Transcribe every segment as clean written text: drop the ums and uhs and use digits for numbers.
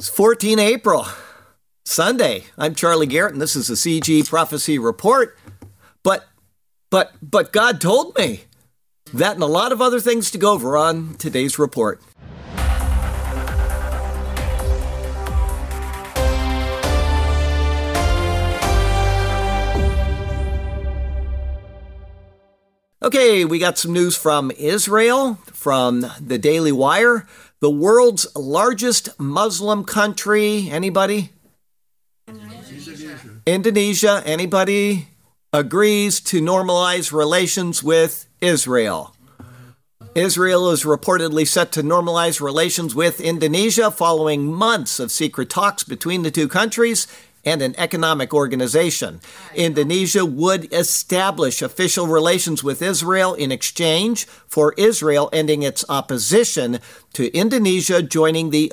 It's 14 April, Sunday. I'm Charlie Garrett, and this is the CG Prophecy Report. But God told me that and a lot of other things to go over on today's report. Okay, we got some news from Israel, from the Daily Wire. The world's largest Muslim country, anybody? Indonesia. Anybody? Agrees to normalize relations with Israel. Israel is reportedly set to normalize relations with Indonesia following months of secret talks between the two countries and an economic organization. Indonesia would establish official relations with Israel in exchange for Israel ending its opposition to Indonesia joining the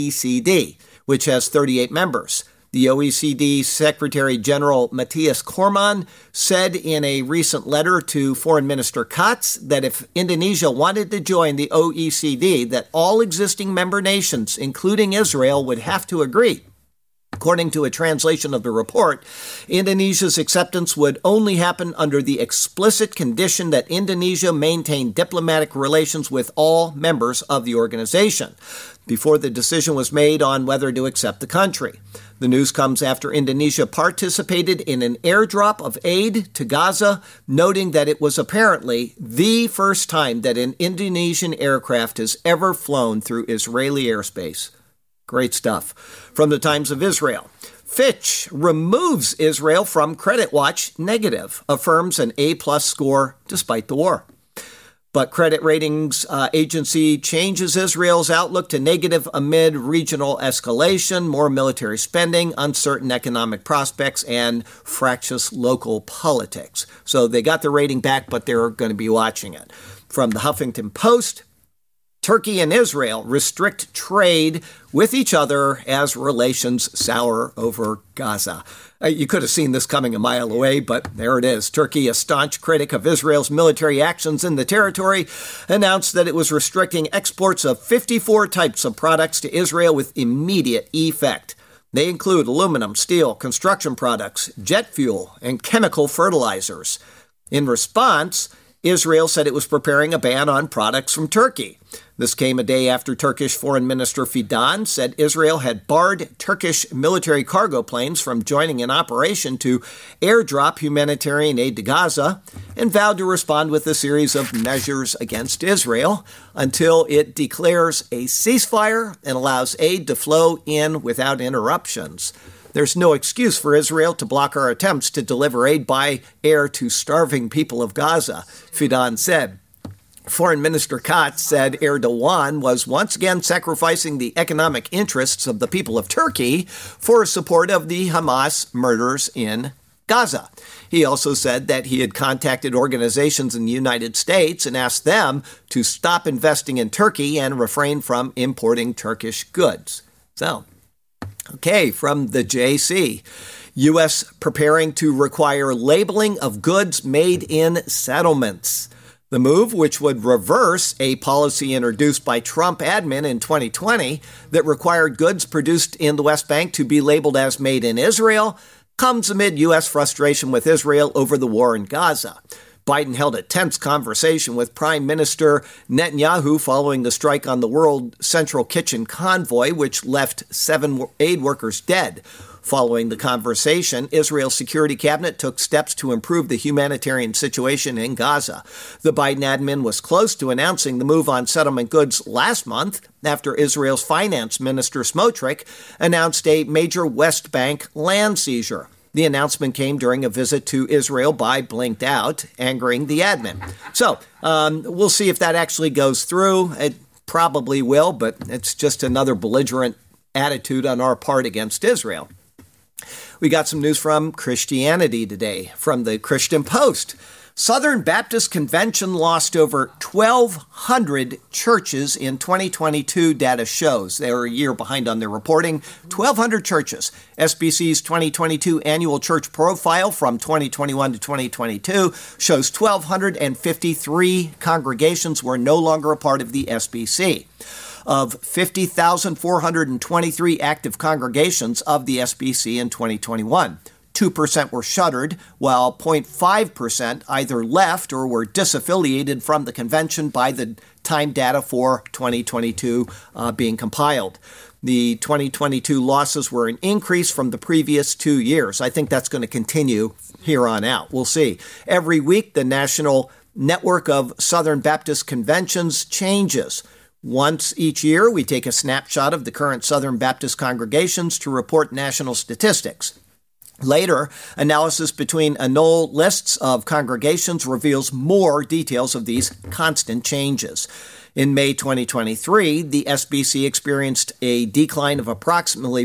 OECD, which has 38 members. The OECD Secretary General Matthias Cormann said in a recent letter to Foreign Minister Katz that if Indonesia wanted to join the OECD, that all existing member nations, including Israel, would have to agree. According to a translation of the report, Indonesia's acceptance would only happen under the explicit condition that Indonesia maintain diplomatic relations with all members of the organization before the decision was made on whether to accept the country. The news comes after Indonesia participated in an airdrop of aid to Gaza, noting that it was apparently the first time that an Indonesian aircraft has ever flown through Israeli airspace. Great stuff. From the Times of Israel. Fitch removes Israel from Credit Watch negative, affirms an A-plus score despite the war. But credit ratings agency changes Israel's outlook to negative amid regional escalation, more military spending, uncertain economic prospects, and fractious local politics. So they got the rating back, but they're going to be watching it. From the Huffington Post, Turkey and Israel restrict trade with each other as relations sour over Gaza. You could have seen this coming a mile away, but there it is. Turkey, a staunch critic of Israel's military actions in the territory, announced that it was restricting exports of 54 types of products to Israel with immediate effect. They include aluminum, steel, construction products, jet fuel, and chemical fertilizers. In response, Israel said it was preparing a ban on products from Turkey. This came a day after Turkish Foreign Minister Fidan said Israel had barred Turkish military cargo planes from joining an operation to airdrop humanitarian aid to Gaza and vowed to respond with a series of measures against Israel until it declares a ceasefire and allows aid to flow in without interruptions. There's no excuse for Israel to block our attempts to deliver aid by air to starving people of Gaza, Fidan said. Foreign Minister Katz said Erdogan was once again sacrificing the economic interests of the people of Turkey for support of the Hamas murders in Gaza. He also said that he had contacted organizations in the United States and asked them to stop investing in Turkey and refrain from importing Turkish goods. Okay, from the JC. U.S. preparing to require labeling of goods made in settlements. The move, which would reverse a policy introduced by Trump admin in 2020 that required goods produced in the West Bank to be labeled as made in Israel, comes amid U.S. frustration with Israel over the war in Gaza. Biden held a tense conversation with Prime Minister Netanyahu following the strike on the World Central Kitchen convoy, which left 7 aid workers dead. Following the conversation, Israel's security cabinet took steps to improve the humanitarian situation in Gaza. The Biden admin was close to announcing the move on settlement goods last month after Israel's finance minister Smotrich announced a major West Bank land seizure. The announcement came during a visit to Israel by Blinked Out, angering the admin. So we'll see if that actually goes through. It probably will, but it's just another belligerent attitude on our part against Israel. We got some news from Christianity Today, from the Christian Post. Southern Baptist Convention lost over 1,200 churches in 2022, data shows. They were a year behind on their reporting. 1,200 churches. SBC's 2022 annual church profile from 2021 to 2022 shows 1,253 congregations were no longer a part of the SBC. of 50,423 active congregations of the SBC in 2021. 2% were shuttered, while 0.5% either left or were disaffiliated from the convention by the time data for 2022 being compiled. The 2022 losses were an increase from the previous 2 years. I think that's going to continue here on out. We'll see. Every week, the National Network of Southern Baptist Conventions changes. Once each year, we take a snapshot of the current Southern Baptist congregations to report national statistics. Later, analysis between annual lists of congregations reveals more details of these constant changes. In May 2023, the SBC experienced a decline of approximately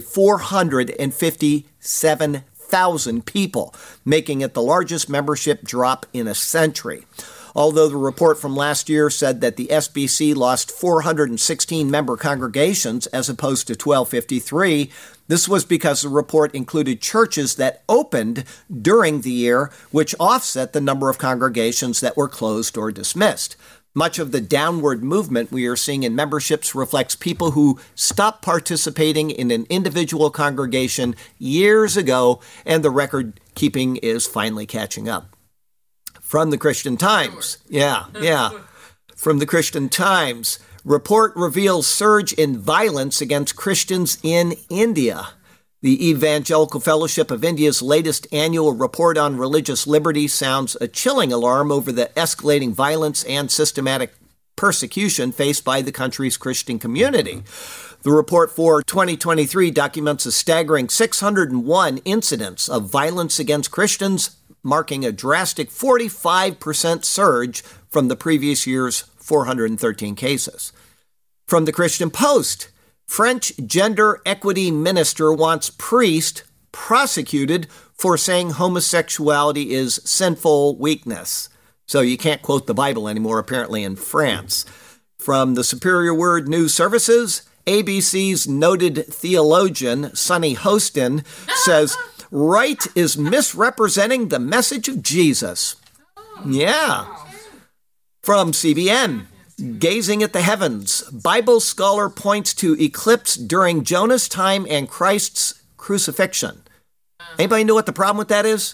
457,000 people, making it the largest membership drop in a century. Although the report from last year said that the SBC lost 416 member congregations as opposed to 1,253, this was because the report included churches that opened during the year, which offset the number of congregations that were closed or dismissed. Much of the downward movement we are seeing in memberships reflects people who stopped participating in an individual congregation years ago, and the record keeping is finally catching up. From the Christian Times. From the Christian Times. Report reveals surge in violence against Christians in India. The Evangelical Fellowship of India's latest annual report on religious liberty sounds a chilling alarm over the escalating violence and systematic persecution faced by the country's Christian community. The report for 2023 documents a staggering 601 incidents of violence against Christians, marking a drastic 45% surge from the previous year's 413 cases. From the Christian Post, French gender equity minister wants priest prosecuted for saying homosexuality is sinful weakness. So you can't quote the Bible anymore, apparently, in France. From the Superior Word News Services, ABC's noted theologian, Sonny Hostin, says, right is misrepresenting the message of Jesus. Yeah. From CBN, gazing at the heavens, Bible scholar points to eclipse during Jonah's time and Christ's crucifixion. Anybody know what the problem with that is?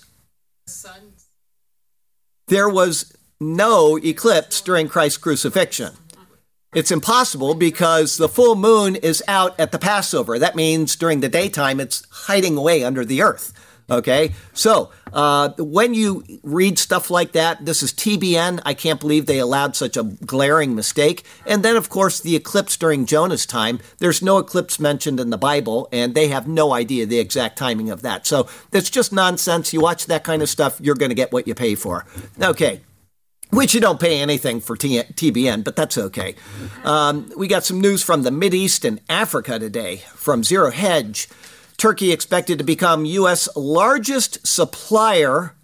There was no eclipse during Christ's crucifixion. It's impossible because the full moon is out at the Passover. That means during the daytime, it's hiding away under the earth. Okay, so when you read stuff like that, this is TBN. I can't believe they allowed such a glaring mistake. And then, of course, the eclipse during Jonah's time. There's no eclipse mentioned in the Bible, and they have no idea the exact timing of that. So it's just nonsense. You watch that kind of stuff, you're going to get what you pay for. Okay. Which you don't pay anything for TBN, but that's okay. We got some news from the Mideast and Africa today from Zero Hedge. Turkey expected to become U.S. largest supplier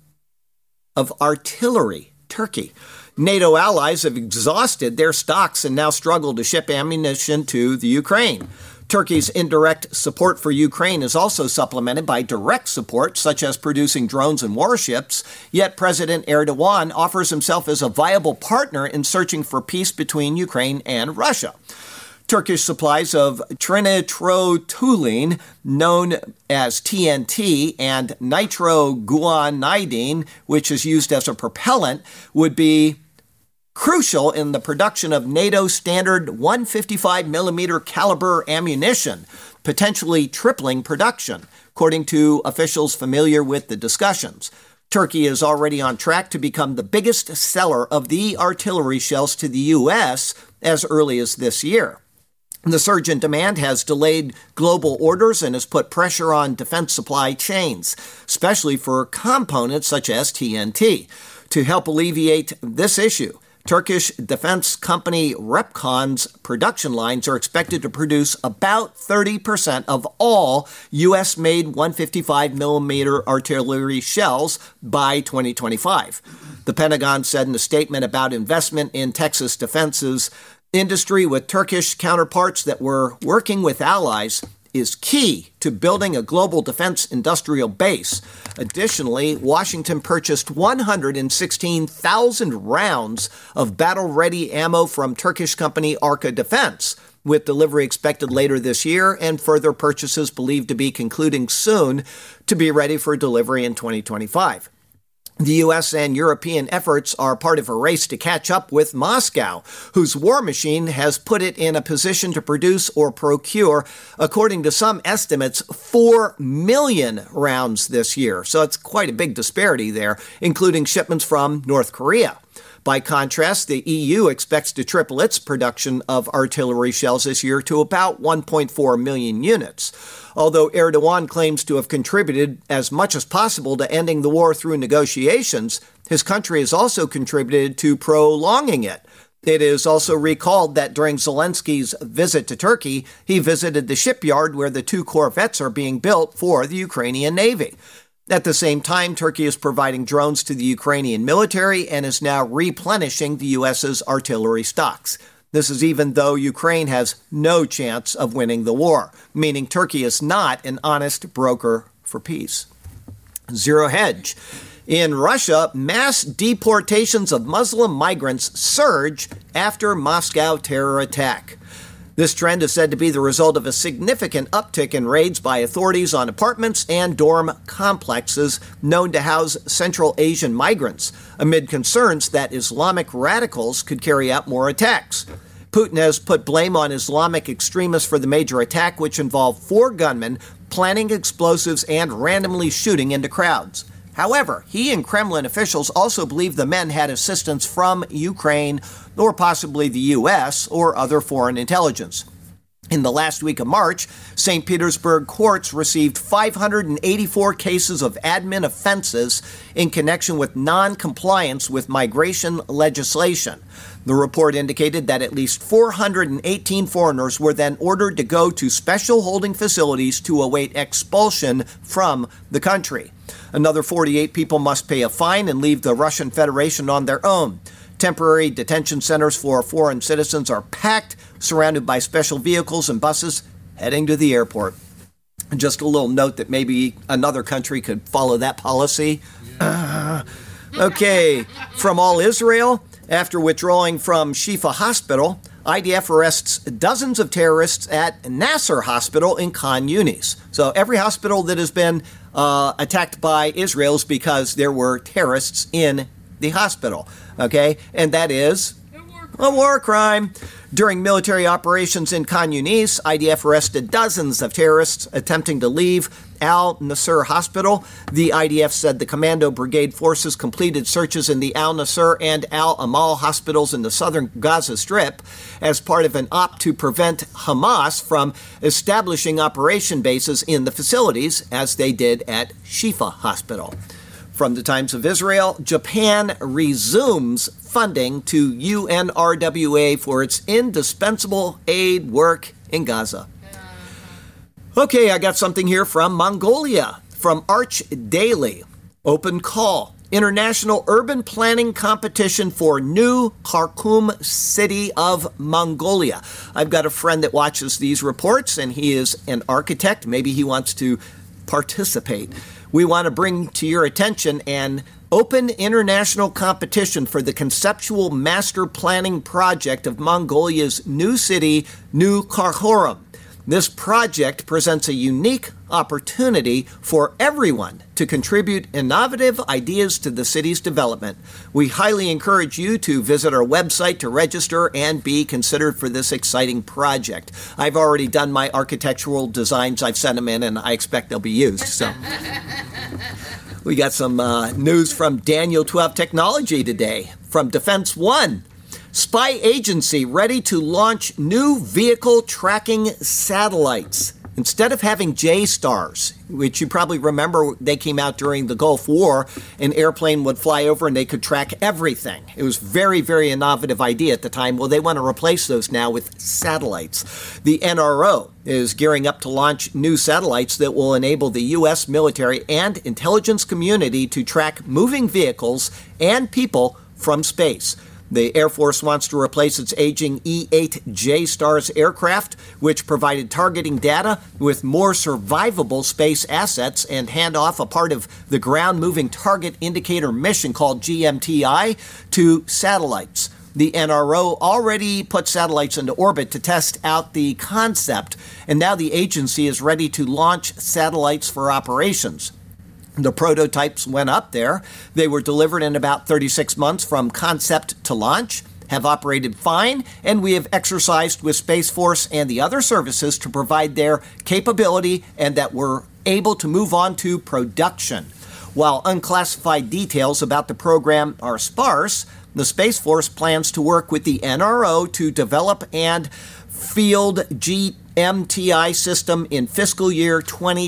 of artillery. Turkey. NATO allies have exhausted their stocks and now struggle to ship ammunition to the Ukraine. Turkey's indirect support for Ukraine is also supplemented by direct support, such as producing drones and warships, yet President Erdogan offers himself as a viable partner in searching for peace between Ukraine and Russia. Turkish supplies of trinitrotoluene, known as TNT, and nitroguanidine, which is used as a propellant, would be crucial in the production of NATO standard 155 millimeter caliber ammunition, potentially tripling production, according to officials familiar with the discussions. Turkey is already on track to become the biggest seller of the artillery shells to the U.S. as early as this year. The surge in demand has delayed global orders and has put pressure on defense supply chains, especially for components such as TNT. To help alleviate this issue, Turkish defense company Repcon's production lines are expected to produce about 30% of all U.S.-made 155 millimeter artillery shells by 2025. The Pentagon said in a statement about investment in Texas defense's industry with Turkish counterparts that we're working with allies is key to building a global defense industrial base. Additionally, Washington purchased 116,000 rounds of battle-ready ammo from Turkish company Arka Defense. with delivery expected later this year and further purchases believed to be concluding soon to be ready for delivery in 2025. The U.S. and European efforts are part of a race to catch up with Moscow, whose war machine has put it in a position to produce or procure, according to some estimates, 4 million rounds this year. So it's quite a big disparity there, including shipments from North Korea. By contrast, the EU expects to triple its production of artillery shells this year to about 1.4 million units. Although Erdogan claims to have contributed as much as possible to ending the war through negotiations, his country has also contributed to prolonging it. It is also recalled that during Zelensky's visit to Turkey, he visited the shipyard where the 2 corvettes are being built for the Ukrainian Navy. At the same time, Turkey is providing drones to the Ukrainian military and is now replenishing the U.S.'s artillery stocks. This is even though Ukraine has no chance of winning the war, meaning Turkey is not an honest broker for peace. Zero hedge. In Russia, mass deportations of Muslim migrants surge after Moscow terror attack. This trend is said to be the result of a significant uptick in raids by authorities on apartments and dorm complexes known to house Central Asian migrants, amid concerns that Islamic radicals could carry out more attacks. Putin has put blame on Islamic extremists for the major attack, which involved 4 gunmen planting explosives and randomly shooting into crowds. However, he and Kremlin officials also believe the men had assistance from Ukraine or possibly the U.S. or other foreign intelligence. In the last week of March, St. Petersburg courts received 584 cases of admin offenses in connection with non-compliance with migration legislation. The report indicated that at least 418 foreigners were then ordered to go to special holding facilities to await expulsion from the country. Another 48 people must pay a fine and leave the Russian Federation on their own. Temporary detention centers for foreign citizens are packed, surrounded by special vehicles and buses heading to the airport. Just a little note that maybe another country could follow that policy. Okay, from All Israel, after withdrawing from Shifa Hospital, IDF arrests dozens of terrorists at Nasser Hospital in Khan Yunis. So every hospital that has been attacked by Israel is because there were terrorists in the hospital. Okay, and that is a war crime. During military operations in Khan Yunis, IDF arrested dozens of terrorists attempting to leave Al-Nasser Hospital. The IDF said the Commando Brigade forces completed searches in the Al-Nasser and Al-Amal hospitals in the southern Gaza Strip as part of an op to prevent Hamas from establishing operation bases in the facilities, as they did at Shifa Hospital. From the Times of Israel, Japan resumes funding to UNRWA for its indispensable aid work in Gaza. Okay, I got something here from Mongolia, from Arch Daily. Open call. International Urban Planning Competition for New Khartoum City of Mongolia. I've got a friend that watches these reports, and he is an architect. Maybe he wants to participate. We want to bring to your attention an open international competition for the conceptual master planning project of Mongolia's new city, New Khartoum. This project presents a unique opportunity for everyone to contribute innovative ideas to the city's development. We highly encourage you to visit our website to register and be considered for this exciting project. I've already done my architectural designs. I've sent them in, and I expect they'll be used. So, we got some news from Daniel 12 Technology today. From Defense One. Spy agency ready to launch new vehicle tracking satellites. Instead of having J-STARS, which you probably remember they came out during the Gulf War, an airplane would fly over and they could track everything. It was very, very innovative idea at the time. Well, they want to replace those now with satellites. The NRO is gearing up to launch new satellites that will enable the U.S. military and intelligence community to track moving vehicles and people from space. The Air Force wants to replace its aging E-8 J-STARS aircraft, which provided targeting data with more survivable space assets, and hand off a part of the Ground Moving Target Indicator mission called GMTI to satellites. the NRO already put satellites into orbit to test out the concept, and now the agency is ready to launch satellites for operations. The prototypes went up there. They were delivered in about 36 months from concept to launch, have operated fine, and we have exercised with Space Force and the other services to provide their capability and that we're able to move on to production. While unclassified details about the program are sparse, the Space Force plans to work with the NRO to develop and field GMTI system in fiscal year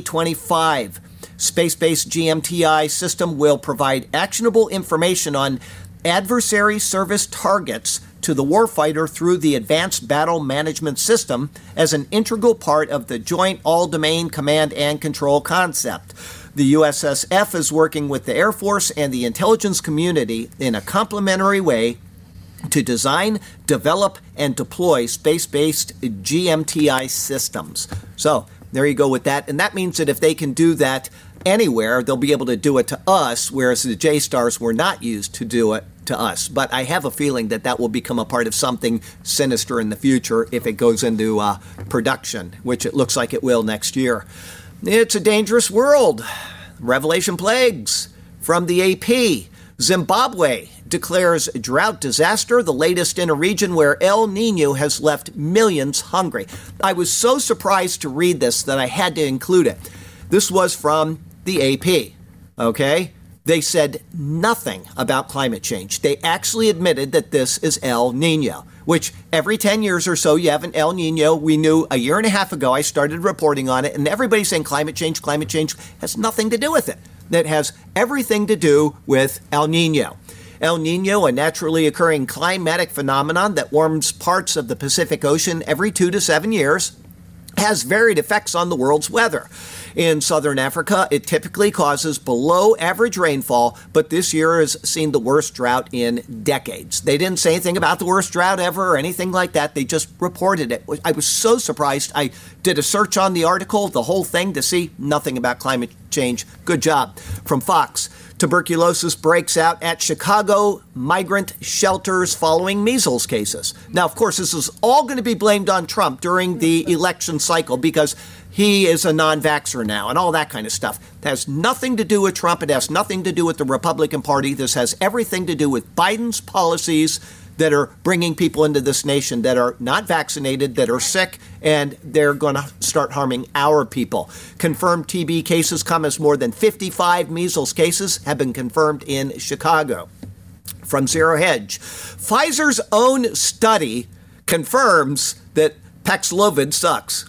2025. Space-based GMTI system will provide actionable information on adversary service targets to the warfighter through the Advanced Battle Management System as an integral part of the Joint All-Domain Command and Control concept. The USSF is working with the Air Force and the intelligence community in a complementary way to design, develop, and deploy space-based GMTI systems. So there you go with that. And that means that if they can do that anywhere, they'll be able to do it to us, whereas the JSTARS were not used to do it to us. But I have a feeling that that will become a part of something sinister in the future if it goes into production, which it looks like it will next year. It's a dangerous world. Revelation plagues from the AP. Zimbabwe declares drought disaster, the latest in a region where El Nino has left millions hungry. I was so surprised to read this that I had to include it. This was from the AP, okay? They said nothing about climate change. They actually admitted that this is El Nino, which every 10 years or so you have an El Nino. We knew a year and a half ago I started reporting on it, and everybody's saying climate change has nothing to do with it. That has everything to do with El Nino. El Nino, a naturally occurring climatic phenomenon that warms parts of the Pacific Ocean every 2 to 7 years, has varied effects on the world's weather. In southern Africa, it typically causes below average rainfall, but this year has seen the worst drought in decades. They didn't say anything about the worst drought ever or anything like that. They just reported it. I was so surprised. I did a search on the article, the whole thing, to see nothing about climate change. Good job. From Fox. Tuberculosis breaks out at Chicago migrant shelters following measles cases. Now, of course, this is all going to be blamed on Trump during the election cycle because he is a non-vaxxer now and all that kind of stuff. It has nothing to do with Trump. It has nothing to do with the Republican Party. This has everything to do with Biden's policies that are bringing people into this nation that are not vaccinated, that are sick, and they're going to start harming our people. Confirmed TB cases come as more than 55 measles cases have been confirmed in Chicago. From Zero Hedge, Pfizer's own study confirms that Paxlovid sucks.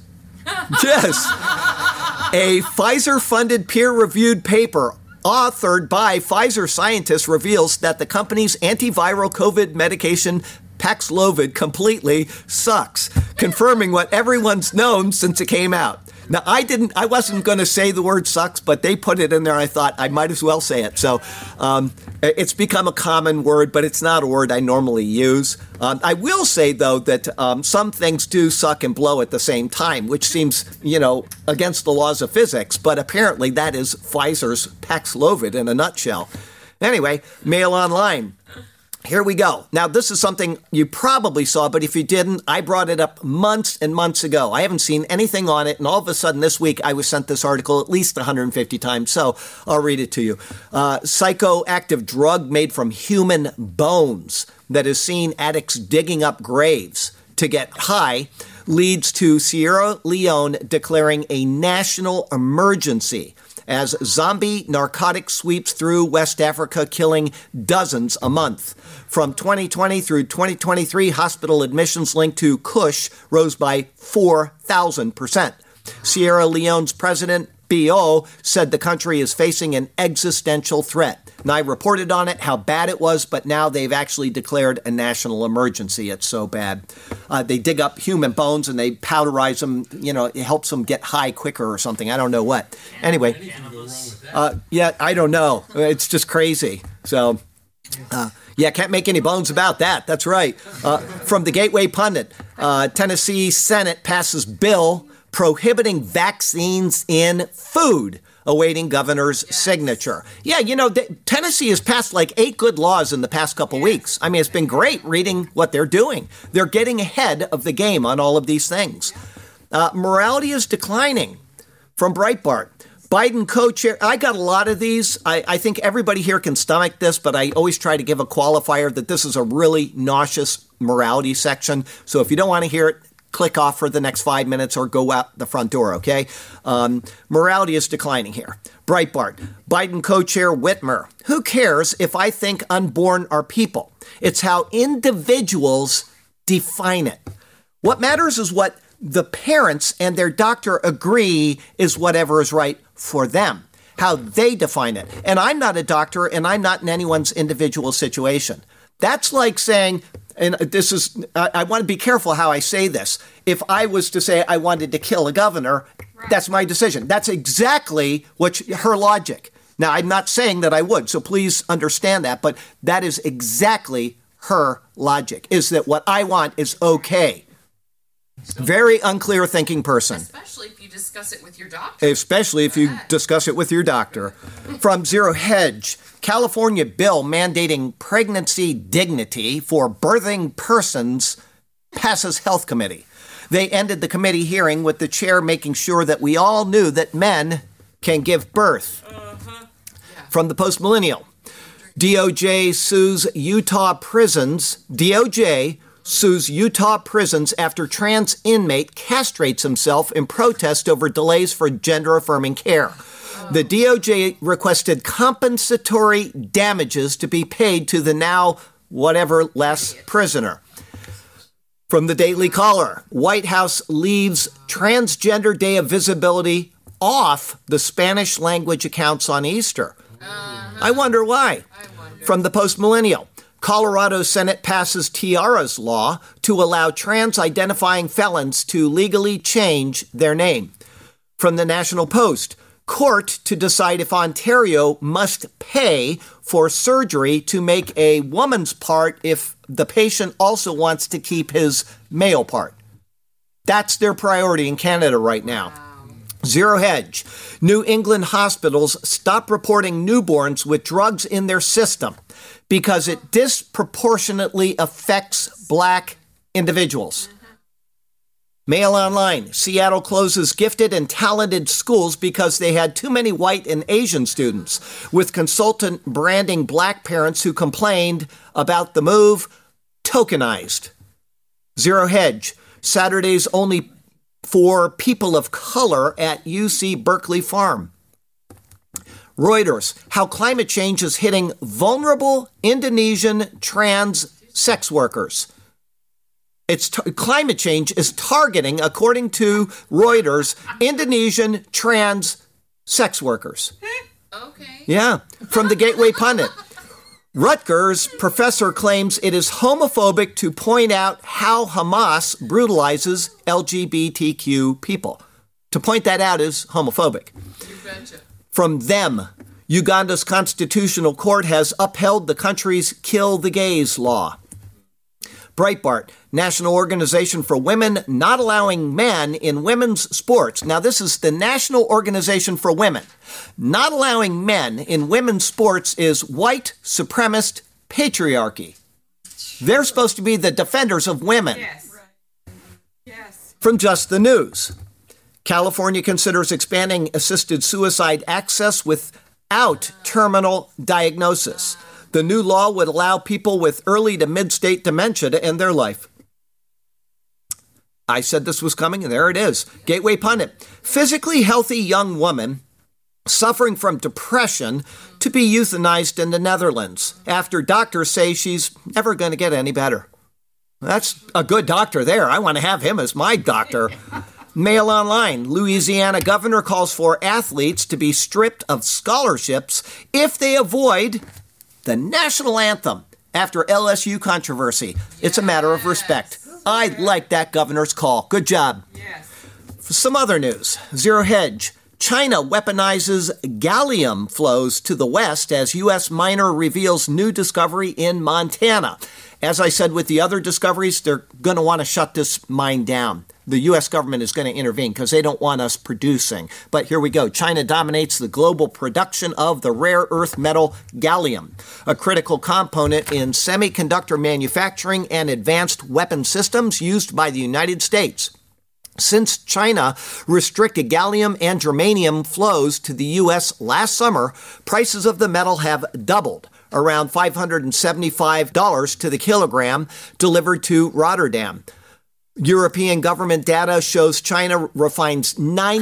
Yes. A Pfizer-funded peer-reviewed paper authored by Pfizer scientists reveals that the company's antiviral COVID medication Paxlovid completely sucks, confirming what everyone's known since it came out. Now, I wasn't going to say the word sucks, but they put it in there. I thought I might as well say it. So it's become a common word, but it's not a word I normally use. I will say, though, that some things do suck and blow at the same time, which seems, against the laws of physics. But apparently that is Pfizer's Paxlovid in a nutshell. Anyway, Mail Online. Here we go. Now, this is something you probably saw, but if you didn't, I brought it up months and months ago. I haven't seen anything on it, and all of a sudden this week I was sent this article at least 150 times, so I'll read it to you. Psychoactive drug made from human bones that has seen addicts digging up graves to get high leads to Sierra Leone declaring a national emergency as zombie narcotic sweeps through West Africa, killing dozens a month. From 2020 through 2023, hospital admissions linked to Kush rose by 4,000%. Sierra Leone's president, Bio, said the country is facing an existential threat. And I reported on it, how bad it was, but now they've actually declared a national emergency. It's so bad. They dig up human bones and they powderize them. It helps them get high quicker or something. I don't know what. Anyway, I don't know. It's just crazy. So, can't make any bones about that. That's right. From the Gateway Pundit, Tennessee Senate passes bill prohibiting vaccines in food, awaiting governor's signature. Yeah, Tennessee has passed like 8 good laws in the past couple weeks. I mean, it's been great reading what they're doing. They're getting ahead of the game on all of these things. Morality is declining from Breitbart. Biden co-chair, I got a lot of these. I think everybody here can stomach this, but I always try to give a qualifier that this is a really nauseous morality section. So if you don't want to hear it, click off for the next 5 minutes or go out the front door, okay? Morality is declining here. Breitbart, Biden co-chair Whitmer. Who cares if I think unborn are people? It's how individuals define it. What matters is what the parents and their doctor agree is whatever is right for them, how they define it. And I'm not a doctor, and I'm not in anyone's individual situation. That's like saying, and this is, I want to be careful how I say this. If I was to say I wanted to kill a governor, that's my decision. That's exactly her logic. Now, I'm not saying that I would, so please understand that, but that is exactly her logic, is that what I want is okay. Very unclear thinking person. Especially if you discuss it with your doctor. Especially if you discuss it with your doctor. From Zero Hedge, California bill mandating pregnancy dignity for birthing persons passes health committee. They ended the committee hearing with the chair making sure that we all knew that men can give birth. From the Post-Millennial, DOJ sues Utah prisons. DOJ sues Utah prisons after trans inmate castrates himself in protest over delays for gender-affirming care. The DOJ requested compensatory damages to be paid to the now whatever-less prisoner. From the Daily Caller, White House leaves Transgender Day of Visibility off the Spanish language accounts on Easter. I wonder why. From the Post-Millennial, Colorado Senate passes Tiara's law to allow trans-identifying felons to legally change their name. From the National Post, court to decide if Ontario must pay for surgery to make a woman's part if the patient also wants to keep his male part. That's their priority in Canada right now. Zero Hedge. New England hospitals stop reporting newborns with drugs in their system because it disproportionately affects black individuals. Mail Online. Seattle closes gifted and talented schools because they had too many white and Asian students, with consultant branding black parents who complained about the move tokenized. Zero Hedge. Saturdays only for people of color at UC Berkeley Farm. Reuters, how climate change is hitting vulnerable Indonesian trans sex workers. Climate change is targeting, according to Reuters, Indonesian trans sex workers. Okay. Yeah, from the Gateway Pundit. Rutgers professor claims it is homophobic to point out how Hamas brutalizes LGBTQ people. To point that out is homophobic. You betcha. From Them, Uganda's constitutional court has upheld the country's Kill the Gays law. Breitbart, National Organization for Women not allowing men in women's sports. Now, this is the National Organization for Women. Not allowing men in women's sports is white supremacist patriarchy. They're supposed to be the defenders of women. Yes. Yes. From Just the News, California considers expanding assisted suicide access without terminal diagnosis. The new law would allow people with early to mid-state dementia to end their life. I said this was coming, and there it is. Gateway Pundit. Physically healthy young woman suffering from depression to be euthanized in the Netherlands after doctors say she's never going to get any better. That's a good doctor there. I want to have him as my doctor. Mail Online. Louisiana governor calls for athletes to be stripped of scholarships if they avoid the national anthem after LSU controversy. It's a matter of respect. I like that governor's call. Good job. Yes. Some other news. Zero Hedge. China weaponizes gallium flows to the west as U.S. miner reveals new discovery in Montana. As I said with the other discoveries, they're going to want to shut this mine down. The U.S. government is going to intervene because they don't want us producing. But here we go. China dominates the global production of the rare earth metal gallium, a critical component in semiconductor manufacturing and advanced weapon systems used by the United States. Since China restricted gallium and germanium flows to the U.S. last summer, prices of the metal have doubled, around $575 to the kilogram, delivered to Rotterdam. European government data shows China refines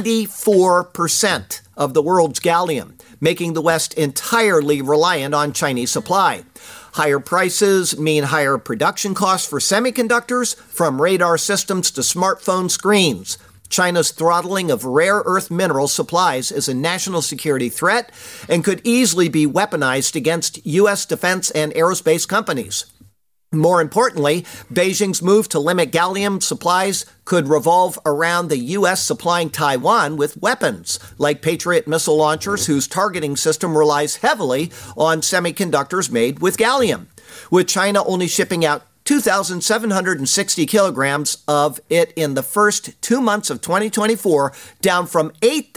94% of the world's gallium, making the West entirely reliant on Chinese supply. Higher prices mean higher production costs for semiconductors, from radar systems to smartphone screens. China's throttling of rare earth mineral supplies is a national security threat and could easily be weaponized against U.S. defense and aerospace companies. More importantly, Beijing's move to limit gallium supplies could revolve around the U.S. supplying Taiwan with weapons, like Patriot missile launchers, whose targeting system relies heavily on semiconductors made with gallium, with China only shipping out 2,760 kilograms of it in the first 2 months of 2024, down from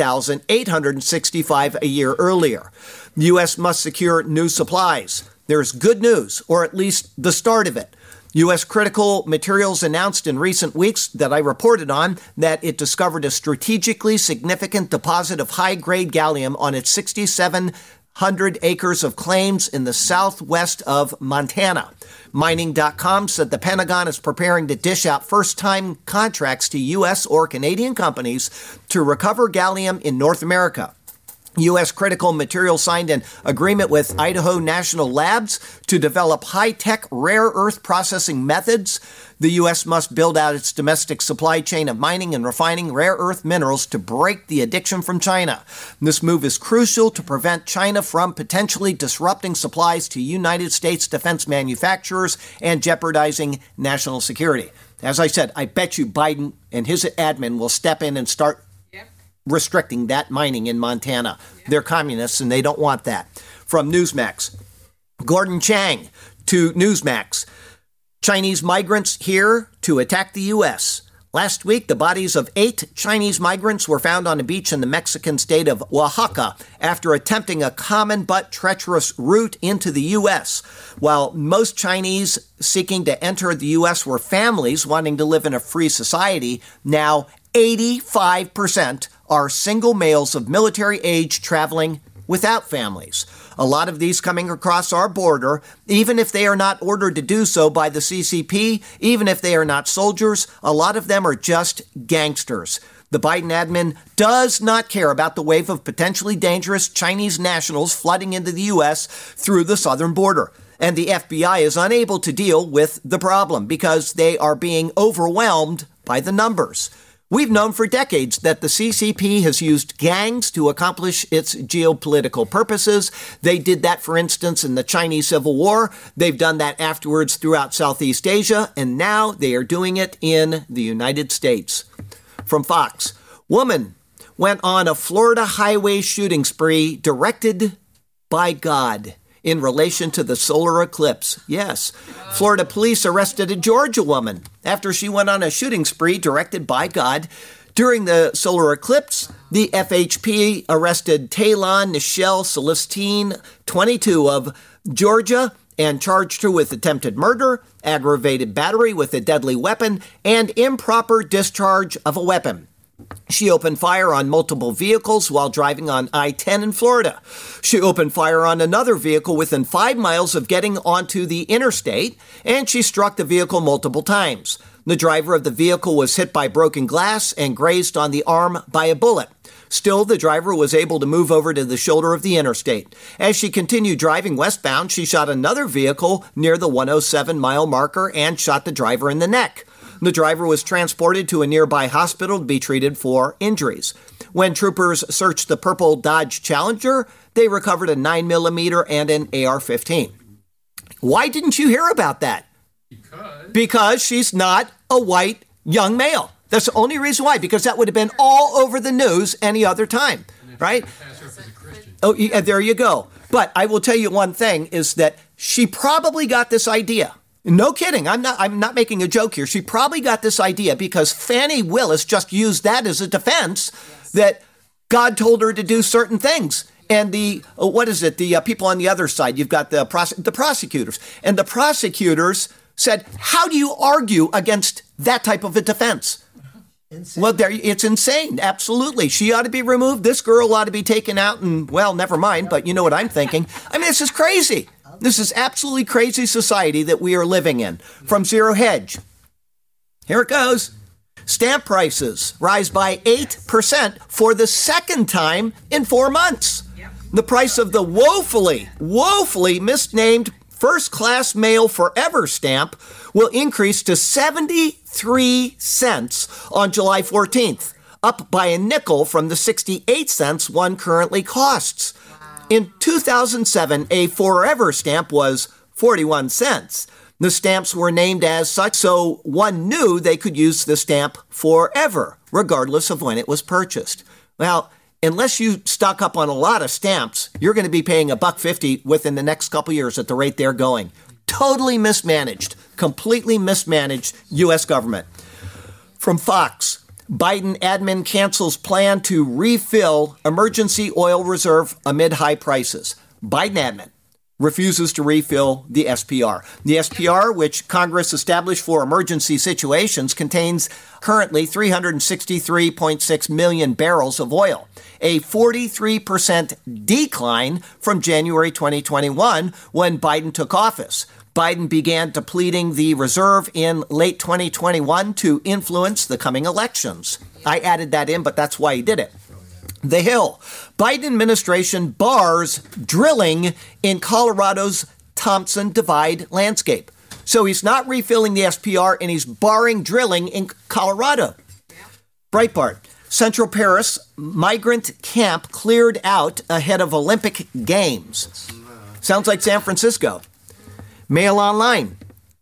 8,865 a year earlier. The U.S. must secure new supplies. There's good news, or at least the start of it. U.S. Critical Materials announced in recent weeks that I reported on that it discovered a strategically significant deposit of high-grade gallium on its 6,700 acres of claims in the southwest of Montana. Mining.com said the Pentagon is preparing to dish out first-time contracts to U.S. or Canadian companies to recover gallium in North America. U.S. Critical Materials signed an agreement with Idaho National Labs to develop high-tech rare earth processing methods. The U.S. must build out its domestic supply chain of mining and refining rare earth minerals to break the addiction from China. This move is crucial to prevent China from potentially disrupting supplies to United States defense manufacturers and jeopardizing national security. As I said, I bet you Biden and his admin will step in and start restricting that mining in Montana. They're communists and they don't want that. From Newsmax, Gordon Chang to Newsmax. Chinese migrants here to attack the U.S. Last week, the bodies of 8 Chinese migrants were found on a beach in the Mexican state of Oaxaca after attempting a common but treacherous route into the U.S. While most Chinese seeking to enter the U.S. were families wanting to live in a free society, now 85% are single males of military age traveling without families. A lot of these coming across our border, even if they are not ordered to do so by the CCP, even if they are not soldiers, a lot of them are just gangsters. The Biden admin does not care about the wave of potentially dangerous Chinese nationals flooding into the U.S. through the southern border. And the FBI is unable to deal with the problem because they are being overwhelmed by the numbers. We've known for decades that the CCP has used gangs to accomplish its geopolitical purposes. They did that, for instance, in the Chinese Civil War. They've done that afterwards throughout Southeast Asia, and now they are doing it in the United States. From Fox, woman went on a Florida highway shooting spree directed by God in relation to the solar eclipse. Yes, Florida police arrested a Georgia woman after she went on a shooting spree directed by God. During the solar eclipse, the FHP arrested Taylon Nichelle Celestine, 22, of Georgia, and charged her with attempted murder, aggravated battery with a deadly weapon, and improper discharge of a weapon. She opened fire on multiple vehicles while driving on I-10 in Florida. She opened fire on another vehicle within 5 miles of getting onto the interstate, and she struck the vehicle multiple times. The driver of the vehicle was hit by broken glass and grazed on the arm by a bullet. Still, the driver was able to move over to the shoulder of the interstate. As she continued driving westbound, she shot another vehicle near the 107-mile marker and shot the driver in the neck. The driver was transported to a nearby hospital to be treated for injuries. When troopers searched the purple Dodge Challenger, they recovered a 9mm and an AR-15. Why didn't you hear about that? Because she's not a white young male. That's the only reason why, because that would have been all over the news any other time, right? Oh, yeah, there you go. But I will tell you one thing is that she probably got this idea. No kidding. I'm not making a joke here. She probably got this idea because Fannie Willis just used that as a defense that God told her to do certain things. And the people on the other side, you've got the prosecutors. And the prosecutors said, how do you argue against that type of a defense? Insane. Well, it's insane. Absolutely. She ought to be removed. This girl ought to be taken out and, well, never mind. But you know what I'm thinking. I mean, this is crazy. This is absolutely crazy society that we are living in. From Zero Hedge. Here it goes. Stamp prices rise by 8% for the second time in 4 months. The price of the woefully misnamed first-class mail forever stamp will increase to 73 cents on July 14th, up by a nickel from the 68 cents one currently costs. In 2007, a forever stamp was 41 cents. The stamps were named as such, so one knew they could use the stamp forever, regardless of when it was purchased. Well, unless you stock up on a lot of stamps, you're going to be paying $1.50 within the next couple years at the rate they're going. Totally mismanaged, completely mismanaged U.S. government. From Fox, Biden admin cancels plan to refill emergency oil reserve amid high prices. Biden admin refuses to refill the SPR. The SPR, which Congress established for emergency situations, contains currently 363.6 million barrels of oil, a 43% decline from January 2021 when Biden took office. Biden began depleting the reserve in late 2021 to influence the coming elections. I added that in, but that's why he did it. The Hill. Biden administration bars drilling in Colorado's Thompson Divide landscape. So he's not refilling the SPR and he's barring drilling in Colorado. Breitbart. Central Paris migrant camp cleared out ahead of Olympic Games. Sounds like San Francisco. Mail Online.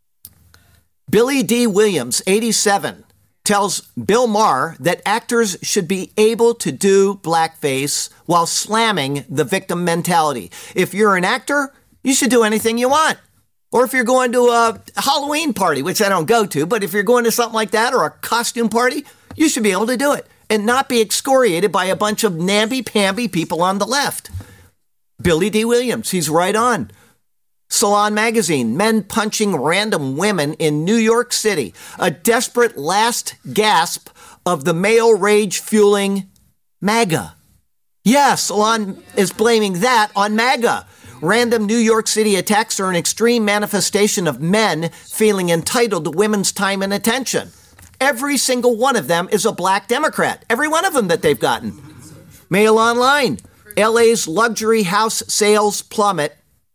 Billy D. Williams, 87, tells Bill Maher that actors should be able to do blackface while slamming the victim mentality. If you're an actor, you should do anything you want. Or if you're going to a Halloween party, which I don't go to, but if you're going to something like that or a costume party, you should be able to do it and not be excoriated by a bunch of namby-pamby people on the left. Billy D. Williams, he's right on. Salon Magazine, men punching random women in New York City. A desperate last gasp of the male rage fueling MAGA. Yeah, Salon is blaming that on MAGA. Random New York City attacks are an extreme manifestation of men feeling entitled to women's time and attention. Every single one of them is a black Democrat. Every one of them that they've gotten. Mail Online, LA's luxury house sales plummet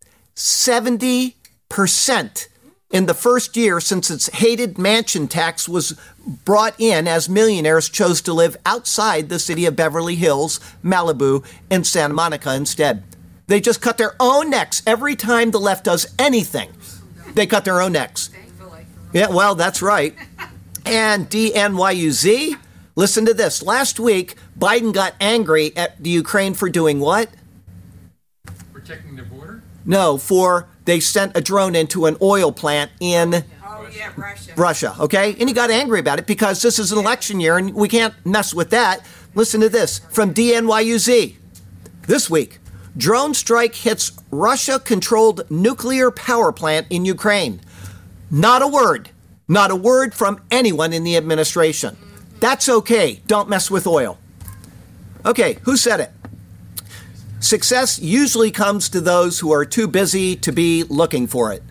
70% in the first year since its hated mansion tax was brought in as millionaires chose to live outside the city of Beverly Hills, Malibu, and Santa Monica instead. They just cut their own necks every time the left does anything. They cut their own necks. Yeah, well, that's right. And DNYUZ, listen to this. Last week, Biden got angry at the Ukraine for doing what? Protecting their border? No, they sent a drone into an oil plant in Russia, okay? And he got angry about it because this is an election year and we can't mess with that. Listen to this from DNYUZ. This week, drone strike hits Russia-controlled nuclear power plant in Ukraine. Not a word from anyone in the administration. That's okay. Don't mess with oil. Okay, who said it? Success usually comes to those who are too busy to be looking for it.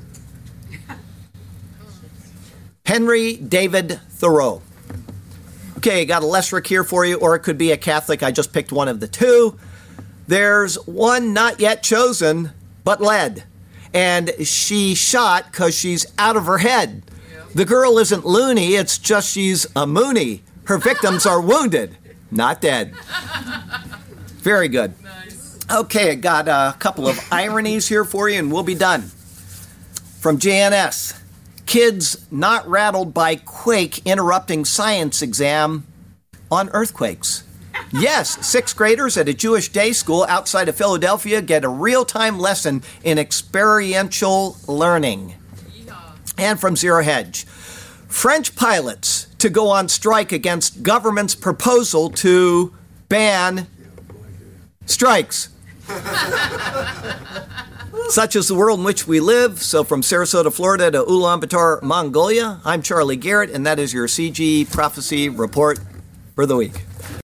Henry David Thoreau. Okay, got a Lesric here for you, or it could be a Catholic. I just picked one of the two. There's one not yet chosen, but led. And she shot because she's out of her head. The girl isn't loony, it's just she's a Mooney. Her victims are wounded, not dead. Very good. Nice. Okay, I got a couple of ironies here for you and we'll be done. From JNS. Kids not rattled by quake interrupting science exam on earthquakes. Yes, sixth graders at a Jewish day school outside of Philadelphia get a real-time lesson in experiential learning. Yeehaw. And from Zero Hedge, French pilots to go on strike against government's proposal to ban strikes. Such is the world in which we live. So from Sarasota, Florida to Ulaanbaatar, Mongolia, I'm Charlie Garrett, and that is your CG Prophecy Report for the week.